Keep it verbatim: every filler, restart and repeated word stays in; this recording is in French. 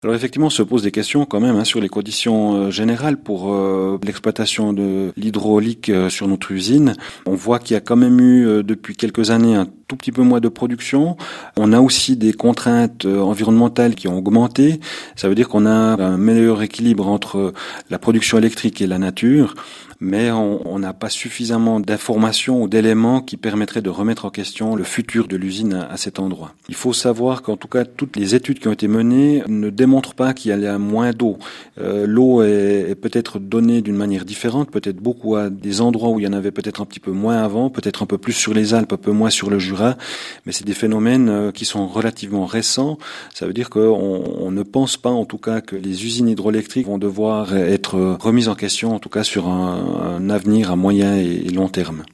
Alors effectivement, on se pose des questions quand même hein, sur les conditions euh, générales pour euh, l'exploitation de l'hydraulique euh, sur notre usine. On voit qu'il y a quand même eu euh, depuis quelques années un tout petit peu moins de production. On a aussi des contraintes euh, environnementales qui ont augmenté. Ça veut dire qu'on a un meilleur équilibre entre la production électrique et la nature, mais on n'a pas suffisamment d'informations ou d'éléments qui permettraient de remettre en question le futur de l'usine à, à cet endroit. Il faut savoir qu'en tout cas, toutes les études qui ont été menées ne démontrent pas qu'il y a moins d'eau. Euh, l'eau est, est peut-être donnée d'une manière différente, peut-être beaucoup à des endroits où il y en avait peut-être un petit peu moins avant, peut-être un peu plus sur les Alpes, un peu moins sur le Jura, mais c'est des phénomènes euh, qui sont relativement récents. Ça veut dire qu'on on ne pense pas en tout cas que les usines hydroélectriques vont devoir être remises en question, en tout cas sur un un avenir à moyen et long terme.